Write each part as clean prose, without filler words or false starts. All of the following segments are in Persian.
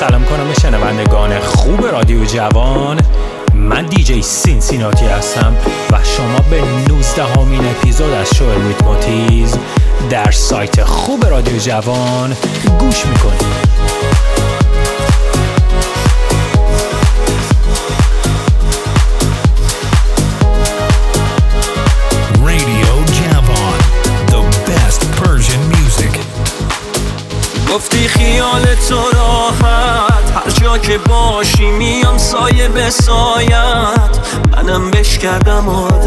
سلام کنم به شنوندگان خوب رادیو جوان. من دیجی سینسیناتی هستم و شما به 19مین اپیزود از شو ریتموتیزم در سایت خوب رادیو جوان گوش میکنید. گفتی خیال تو راحت، هر جا که باشی میام سایه به سایت، منم بش کردم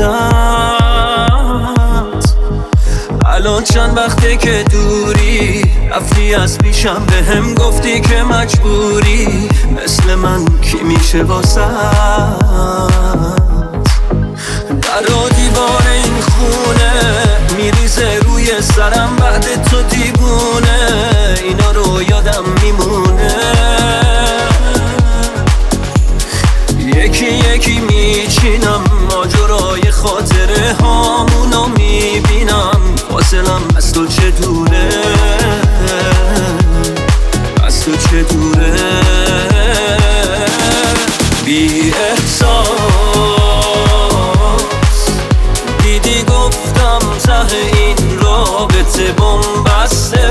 عادت. الان چند وقته که دوری، رفتی از پیشم بهم گفتی که مجبوری، مثل من کی میشه واسط؟ در و دیوار این خونه میریزه روی سرم، بعد تو دیوونه اینا رو یادم میمونه. یکی یکی میچینم ماجرای خاطره هامونو میبینم، فاصلم از تو چه دوره، از تو چه دوره. بی احساس دیدی گفتم ته این رابطه بن‌بسته،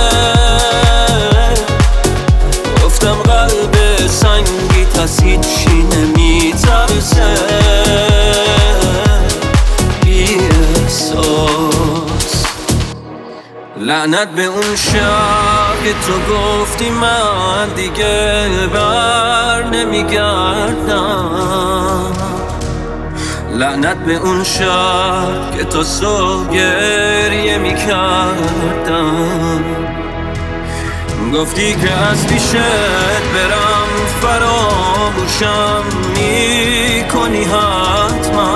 گفتم قلب سنگیت از هیچی نمیترسه. بی احساس لعنت به اون شب که تو گفتی من دیگه بر نمیگردم، لعنت به اون شب که تا صبح گریه میکردم. گفتی که از پیشت برم فراموشم میکنی حتما،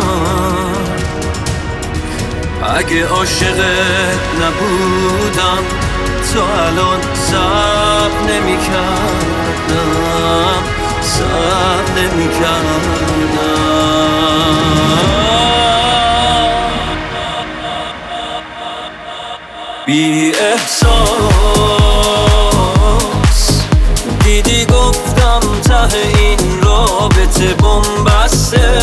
اگه عاشقت نبودم تو الان صبر نمیکردم، صبر نمیکردم. بی احساس دیدی گفتم ته این رابطه بن‌بسته،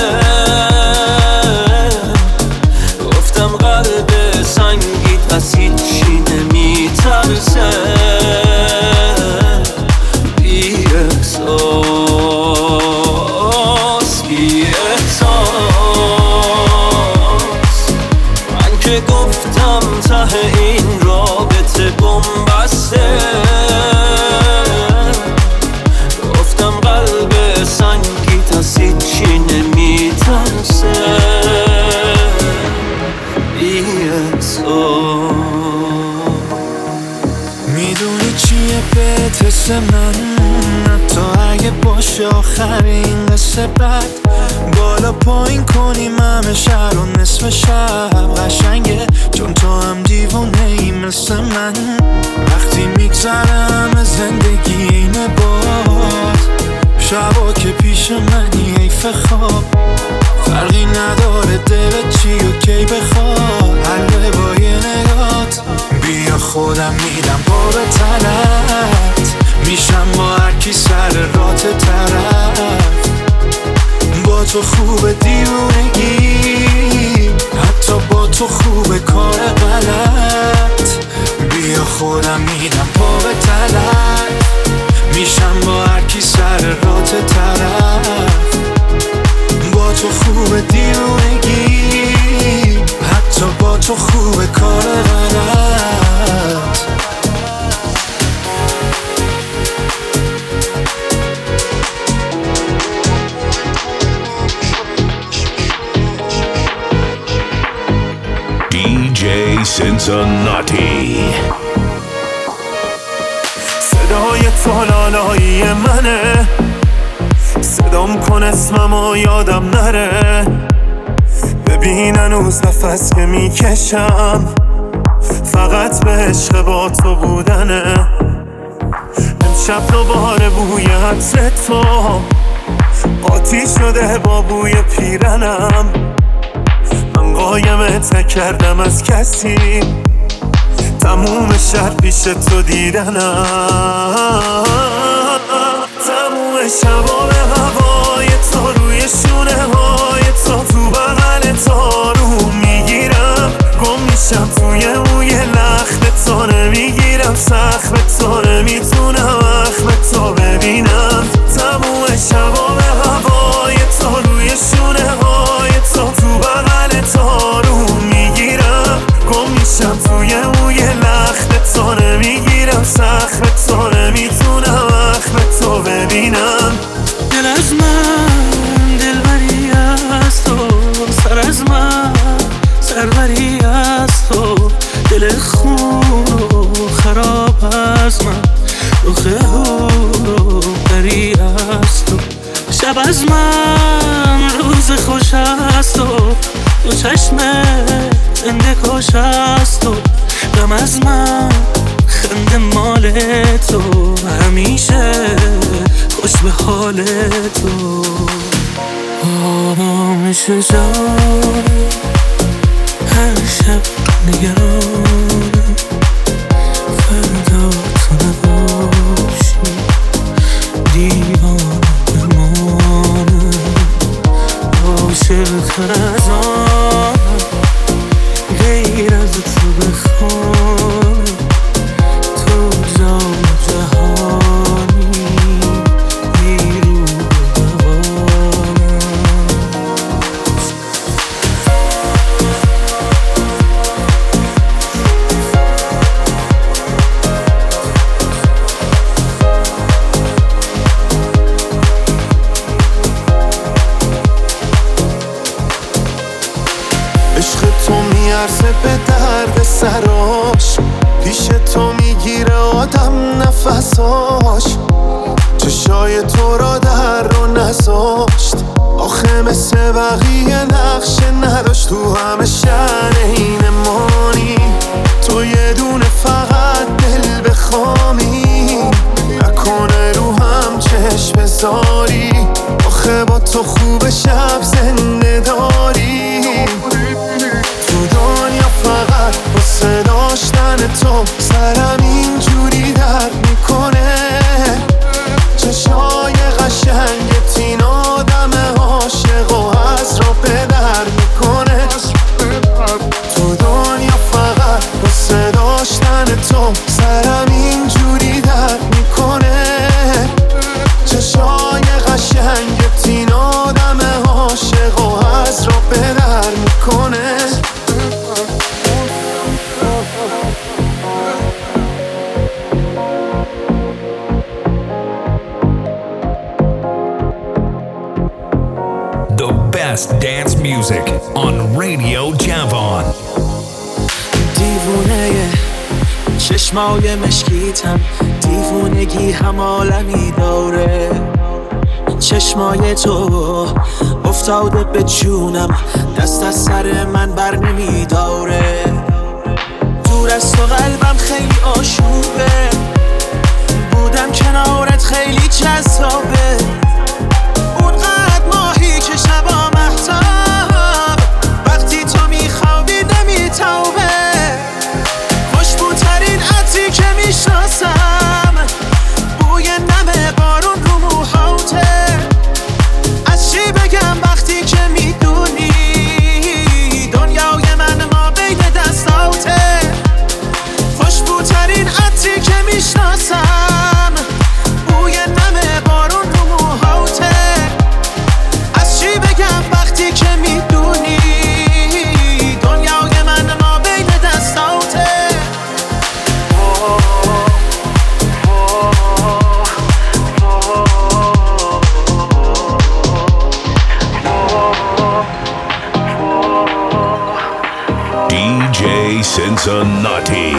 گفتم قلب سنگیت از هیچی نمیترسه. بی احساس بی احساس من که گفتم ته این رابطه بن‌بسته، گفتم قلب سنگیت از هیچی نمیترسه. بی احساس میدونی چیه بهت حس من، حتی اگه باشه آخرین قصه بد، بالا پایین کنیم همه شهر و نصف شب قشنگه، چون تو هم دیوونه ای مثل من. وقتی میگذرم زندگی اینه باد، شبا که پیش منی حیف خواب، فرقی نداره دلت چی و کی بخواد، حله با یه نگات. بیا خودم میدم پا به تنت، میشم با هرکی سر رات طرف. با تو خوبه دیوونگی، حتی با تو خوبه کار غلط. بیا خودم میدم پا به تنت، میشم با هرکی سر رات طرف. با تو خوبه دیوونگی، حتی با تو خوبه کار غلط. DJ Cincinnati. صدای تو لالایی منه، صدام کن اسممو یادم نره. ببین هنوز نفس که میکشم، فقط به عشق با تو بودنه. امشب دوباره بوی عطر تو قاطی شده با بوی پیرنم. من قایمت نکردم از کسی، تموم شهر پیش تو دیدنم. شبا به هوای تو روی شونه های تو بغل تو رو میگیرم گم میشم توی موی لخت تو نمیگیرم سخت تو نمیتونم اخم تو ببینم تموم شبا به هوای تو روی شونه های تو بغل تو رو میگیرم گم میشم توی موی لخت تو نمیگیرم سخت تو نمیتونم اخم تو ببینم دل از من دلبری از تو سر از من سربری از تو دل خون و خراب از من روخه و بری از تو شب از من روز خوش از تو دو چشم زنده کش از تو غم از من خنده مال تو همیشه خوش به حال تو آرامش جان هر شب نگرانم فردا تو نباشی دیوانه بمانم عاشق‌تر از آن غیر از تو بخوانم تو جان جهانی نیرو دوانم عشق تو میارزه به درد سراش پیش تو میگیره آدم نفساش چشای تو را در رو نذاشت آخه مثل بقیه نقشه نداشت تو همه شن این مانی تو یه دونه فقط دل بخوامی نکنه رو هم چشم بذاری آخه با تو خوب شب زنده داری تو دنیا فقط واسه داشتن تو سرم اینجوری درد میکنه چشای قشنگت این آدم عاشق و از را به در میکنه تو دنیا فقط واسه داشتن تو سرم اینجوری درد میکنه چشای قشنگت این آدم عاشق و از را به در میکنه The best dance music on Radio Javon. دیوونه چشمای مشکیتم دیوونگی هم عالمی داره چشمای تو افتاده به جونم دست از سر من بر نمیداره دور از تو قلبم خیلی آشوبه بودم کنارت خیلی جذابه اونقدر ماهی که شبا مهتاب وقتی تو میخوابی نمیتابه خوشبوترین عطری که میشناسم بوی نم بارون رو موهاته از چی بگم وقتی که میدونی دنیای من ما بین دستاته خوشبوترین عطری که میشناسم بوی نم بارون رو موهاته از چی بگم وقتی که میدونی دنیای من ما بین دستاته DJ Cincinnati.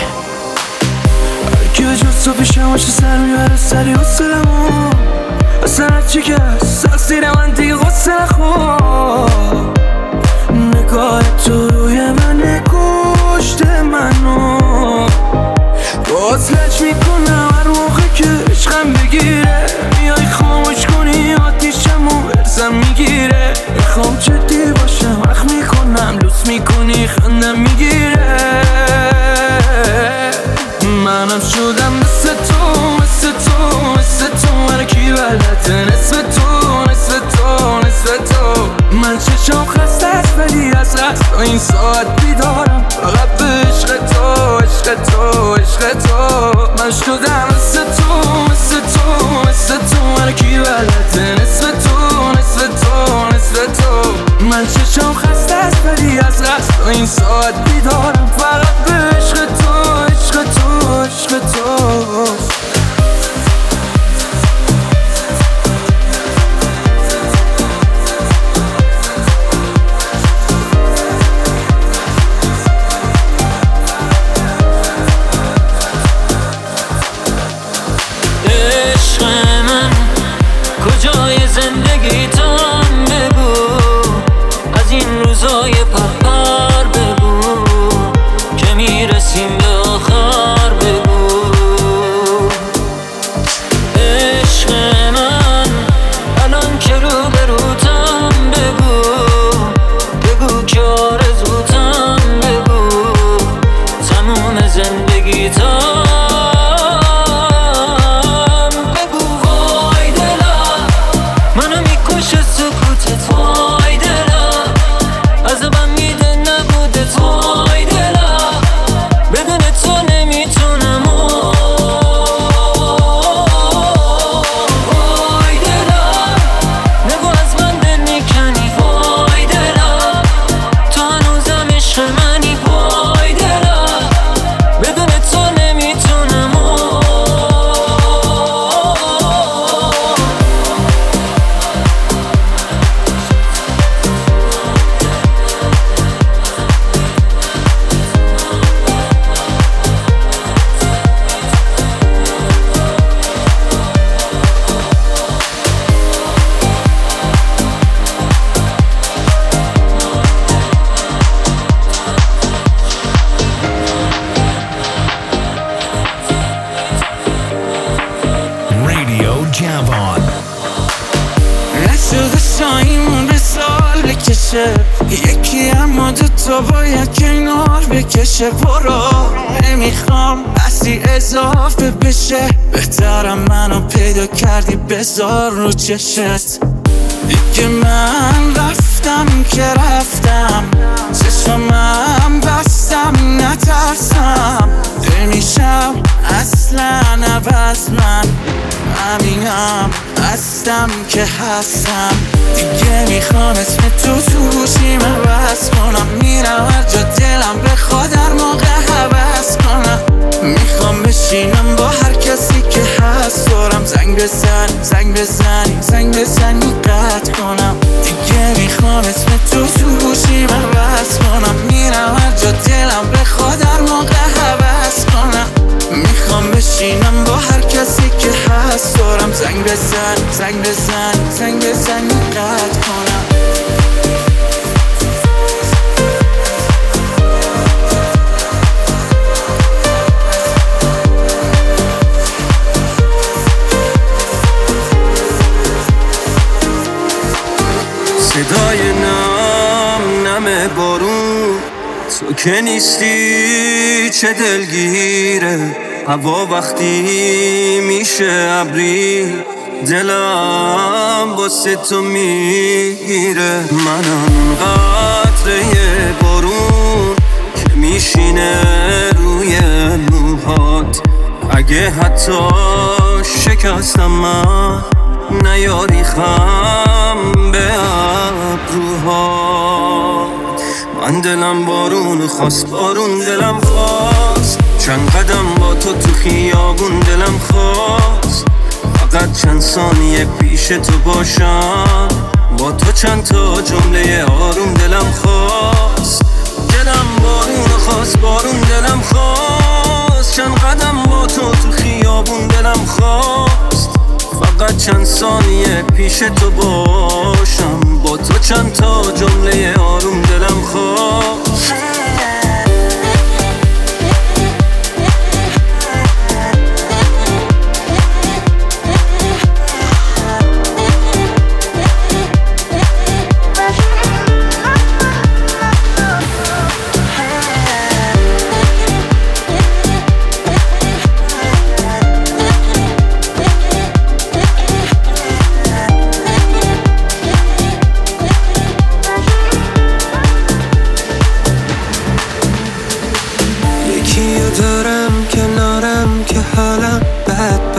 که به جز تو پیشم باشه سر میبره سری حسلمو اصلا هرچی که سخصیر من دیگه غصه نخور نگاه تو روی من کشته منو باز لج میکنم هر موقع که عشقم بگیره میای خاموش کنی آتیشمو برزم میگیره میخوام جدی باشم وقت میکنم لوس میکنی خندم میگیره منم شدم مثل تو هرکی بلده این ساعت بیدارم فقط به عشق تو عشق تو عشق تو من شدم مثل تو مثل تو مثل تو هرکی بلده نصف تو نصف تو نصف تو من چشم خسته است ولی از قصد این ساعت بیدارم فقط به عشق تو عشق تو عشق تو کجای زندگی تام بگو از این روزای پرپر بگو که میرسیم به آخر بگو عشق من الان که رو به روتم بگو بگو که آرزوتم بگو تموم زندگی تام یکی اما دوتا باید کنار بکشه برو نمیخوام بسی اضافه بشه بهترم منو پیدا کردی بذار رو چشت دیگه من رفتم که رفتم چشمم بستم نترسم نمیشم اصلا عوض من همینم هستم که هستم دیگه میخوام اسم تو گوشیم عوض کنم میرم هر جا دلم بخواد هر موقع حوض کنم میخوام بشینم با هر کسی که هست دارم زنگ بزنی زنگ بزنی زنگ بزنی قطع کنم دیگه میخوام اسم تو گوشیم عوض کنم میرم هر جا دلم بخواد هر موقع حوض کنم میخوام بشینم با هر کسی که هست دارم زنگ بزنی زنگ بزنی زنگ بزنی قطع کنم صدای نم بارون تو که نیستی چه دلگیره هوا وقتی میشه ابری دلم واسه تو میگیره منم قطره بارون که میشینه روی موهات اگه حتی شکستم من نیاری خم به ابروهات من دلم بارون خواست بارون دلم خواست چند قدم با تو خیابون دلم خواست فقط چند ثانیه پیش تو باشم با تو چند تا جمله آروم دلم خواست دلم بارون خواست بارون دلم خواست چند قدم با تو خیابون دلم خواست فقط چند ثانیه پیش تو باشم با تو چند تا جمله آروم دلم خواست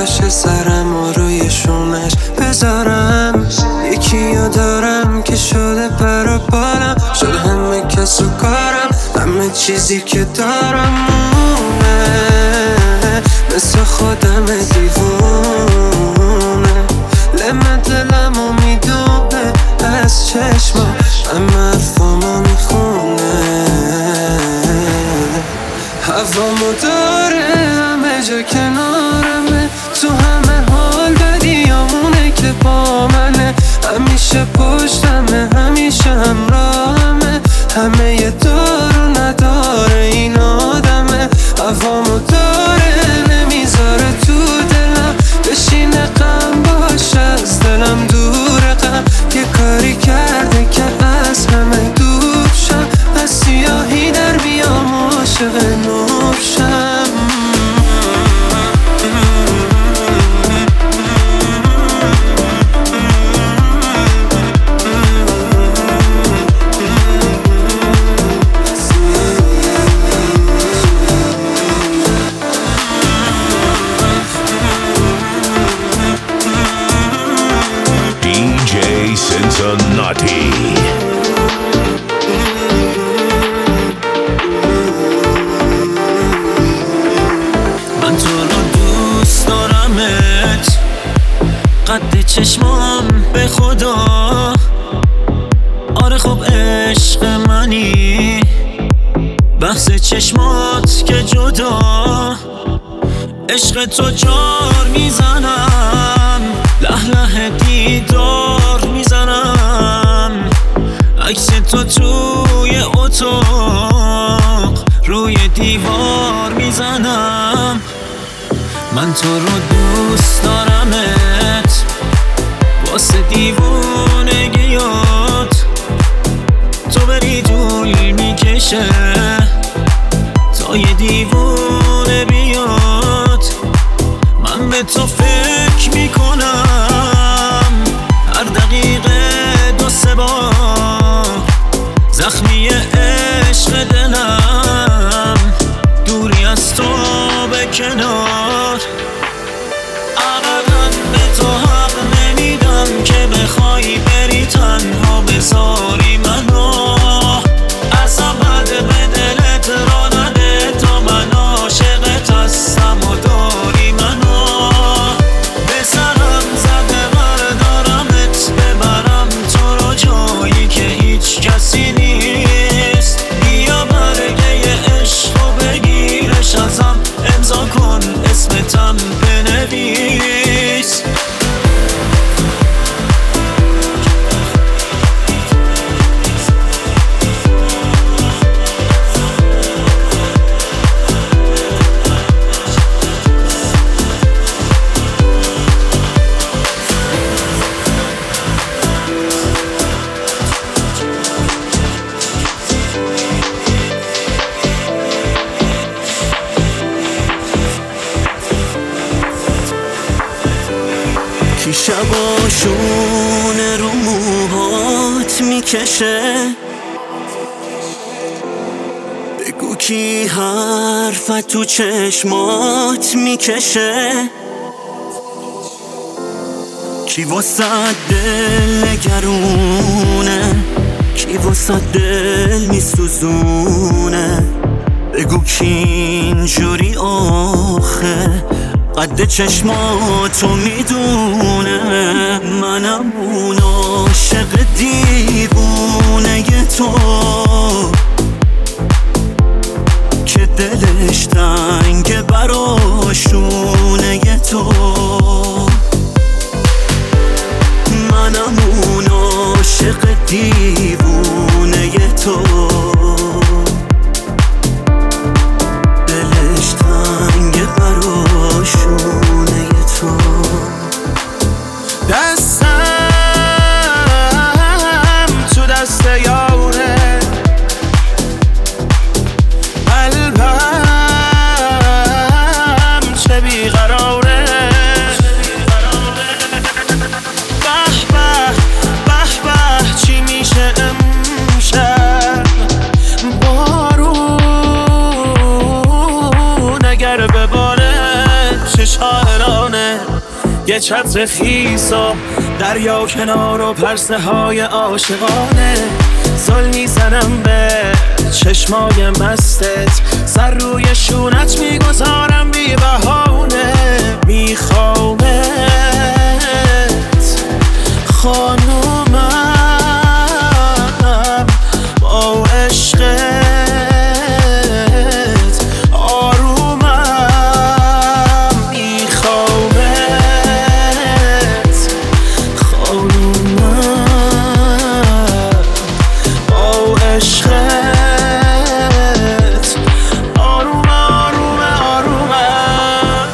باشه سرم و روی شونش بذارم. یکیو دارم که شده پر و بالم، شده همه کس و کارم، همه چیزی که دارم مونه، مثل خودم دیوونه. لمه دلمو میدونه از چشمم، همه حرفامو میخونه. هوامو داره همه جا کنارمه، تو همه حال بدیامونه که با منه. همیشه پشتمه، همیشه همراهمه، همه یه دار و نداره این آدمه. هوامو داره نمیذاره تو دلم بشینه، غم باشه از دلم دوره. غم یه کاری کرده که از همه دور شم، از سیاهی در بیام عاشق نور شم. DJ Cincinnati. من تو رو دوست دارمت، قد چشمام به خدا. آره خب عشق منی، بحث چشمات که جدا. عشق تو جار میزنم، له له دیدار میزنم. عکس تو توی اتاق روی دیوار میزنم. من تو رو دوست دارمت، واسه دیوونگیات تو بری طول میکشه تا یه دیوونه بیاد. من به تو فکر میکنم هر دقیقه دو سه بار، زخمی عشق دلم دوری از تو به کنار. ابدا به تو حق نمیدم که بخوای بری تنها بذاری منو. از ابد به دلت را نده تا من عاشقت هستم و داری منو. به سرم زده بردارمت ببرم تو رو جایی که هیچ کسی نیست. بیا برگه عشق و بگیرش ازم، امضا کن اسمتم بنویس. کی شباشون رو موهات میکشه، بگو کی حرفت تو چشمات میکشه. کی واسه دل نگرونه، کی واسه دل میسوزونه. بگو کی اینجوری آخه قد چشماتو میدونه. منم اون عاشق دیوونه تو که دلش تنگ براشونه تو. منم اون عاشق دیوونه تو، دلش تنگ براشونه تو. دستم تو دست یاره، قلبم یه چتر خیسا دریا کنار و پرسه های عاشقانه زل میزنم به چشمای مستت سر روی شونت میگذارم بی بهانه میخوامت خانومم با عشقت آرومم میخوامت خانومم با عشقت آروم آروم آرومم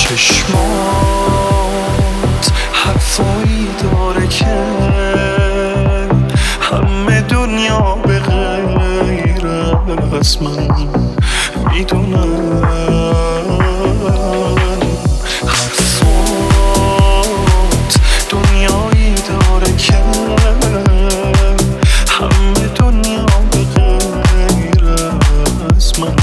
چشمات حرفایی داره که همه دنیا به غیر از من میدونن حرفات دنیایی داره که همه دنیا به غیر از من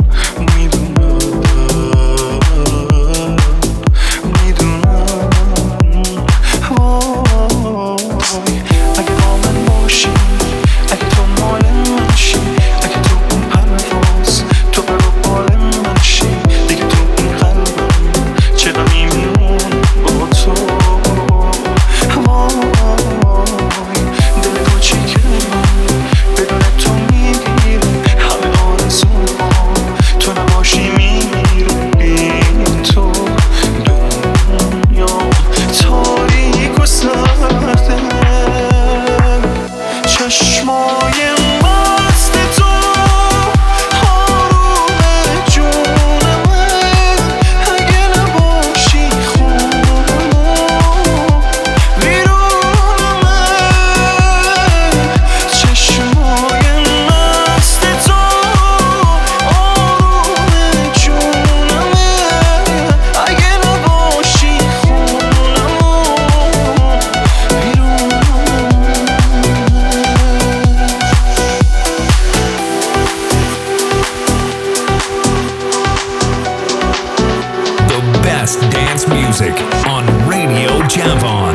Dance music on Radio Javon.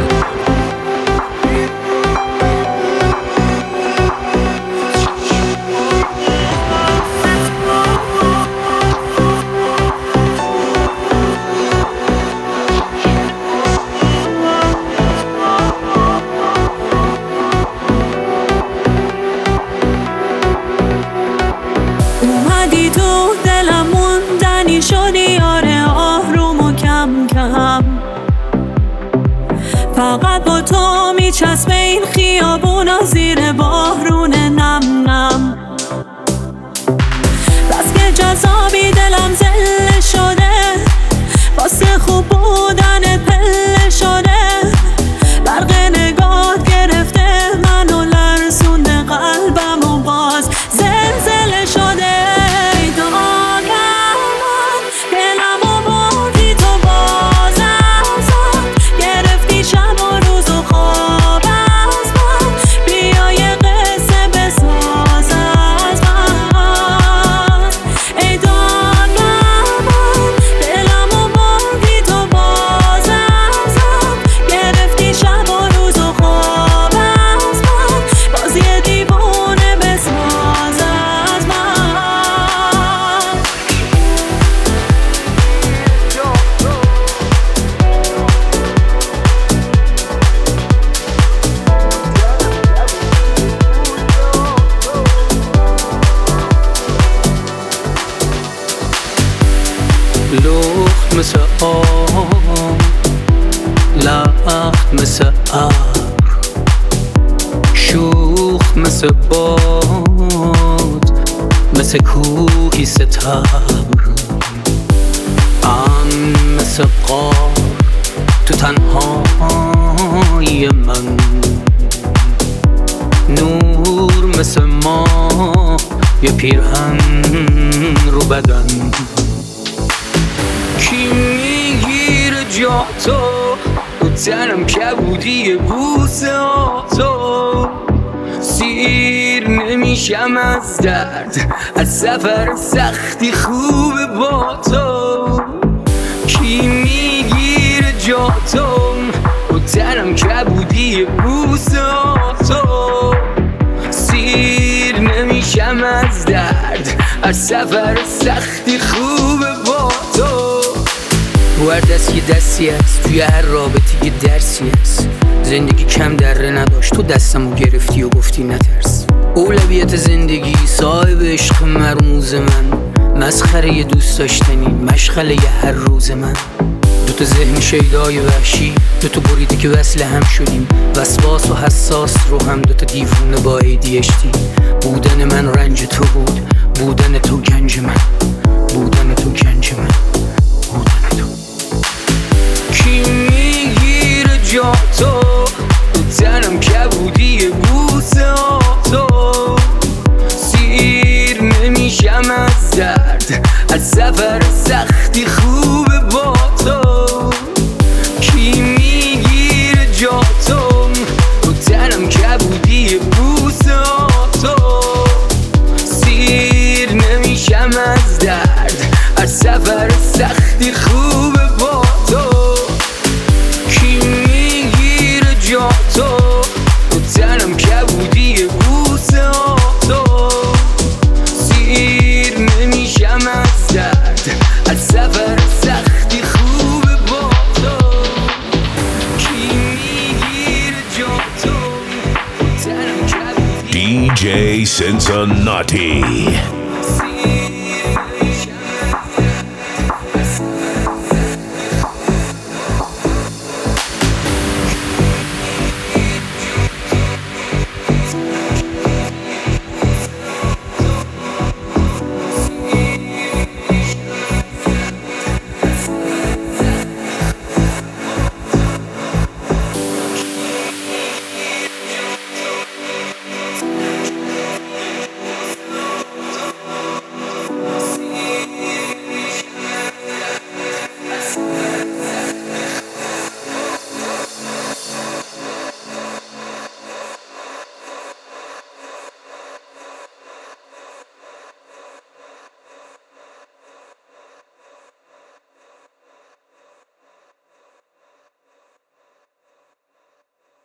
اومدی تو دلم موندنی شدی آره آروم و کم کم فقط با تو میچسبه این خیابونا زیر بارون نم نم بس که جذابی دلم زله شده واسه خوب بودن پله شده برق نگاه گرفته منو لرزونده قلبم و باز زلزله شده لخت مثل آم لخت مثل شوخ مثل باد مثل کوهی ستبر مثل غار تو تنهایی من نور مثل ما یه پیرهن رو بدن کی میگیره جا تو تنم کبودی بوسه ها تو سیر نمیشم از درد از سفر سختی خوب با تو کی میگیره جا تو از سفر سختی خوبه با تو. رو هر دست یه دستی هست، توی هر رابطه یه درسی هست. زندگی کم دره نداشت، تو دستمو گرفتی و گفتی نترس. اولویت زندگی صاحب عشق مرموز من، مسخره یه دوست داشتنی مشغله یه هر روز من. دوتا ذهن شیدای وحشی، دوتا بریده که وصل هم شدیم. وسواس و حساس رو هم دوتا دیوونه با ADHD. بودن من رنج تو بود، بودن تو گنج من، بودن تو گنج من، بودن تو. کی میگیره جا تو تنم کبودی بوسه ها تو. سیر نمیشم از درد، از سفر سختی خوبه با تو. کی میگیره جا تو تنم کبودی بوسه ها تو. سیر نمیشم از درد، از سفر سختی خوبه با تو. کی میگیره جا تو تنم کبودی بوسه ها تو. سیر نمیشم از درد، از سفر سختی خوبه با تو. کی میگیره جا تو تنم کبودی. DJ Cincinnati.